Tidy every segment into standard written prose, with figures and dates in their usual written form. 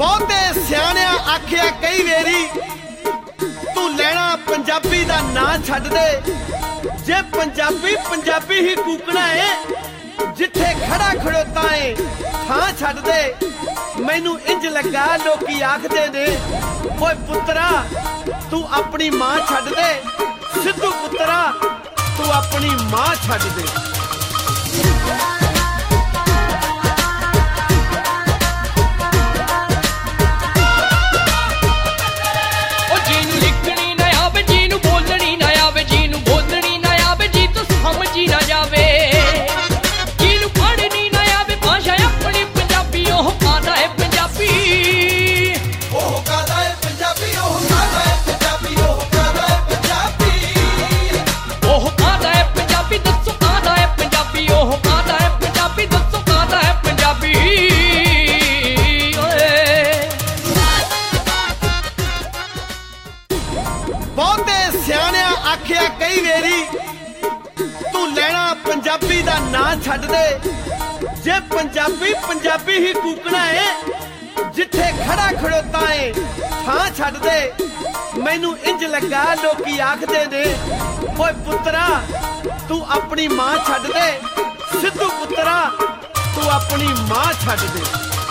बहुते सियाणिया आखिया कई वेरी तू लैना पंजाबी दा नां छड्ड दे। जे पंजाबी पंजाबी ही कूकना है, जिथे खड़ा खड़ोता है थां छड्ड दे। मैनू इंज लगा लोकी आखदे ने ओए पुत्तरा तू अपनी मां छड्ड दे। सिद्धू पुत्तरा तू अपनी मां छड्ड दे। बहुते सियाणिया आखिया कई वेरी तू लैना पंजाबी दा नां छड्ड दे। जे पंजाबी पंजाबी ही कूकना है, जिथे खड़ा खड़ोता है थां छड्ड दे। मैनू इंज लगा लोकी आखदे ने ओए पुत्तरा तू अपनी मां छड्ड दे। सिद्धू पुत्तरा तू अपनी मां छड्ड दे।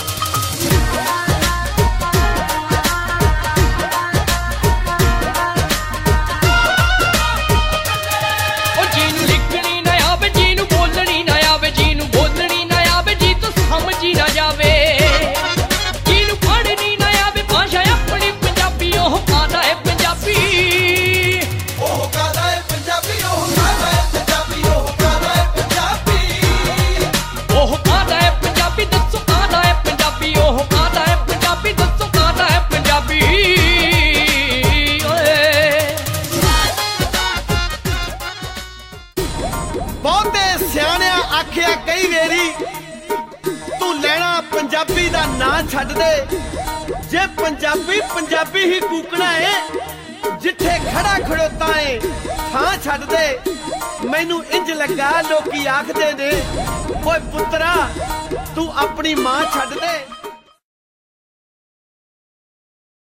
बहुते सियाणिया आखिया कई वेरी तू लैना पंजाबी दा नां छड्ड दे। जे पंजाबी पंजाबी ही कूकना है, जिथे खड़ा खड़ोता है थां छड्ड दे। मैनू इंज लगा लोकी आखदे ने ओए पुत्तरा तू अपनी मां छड्ड दे।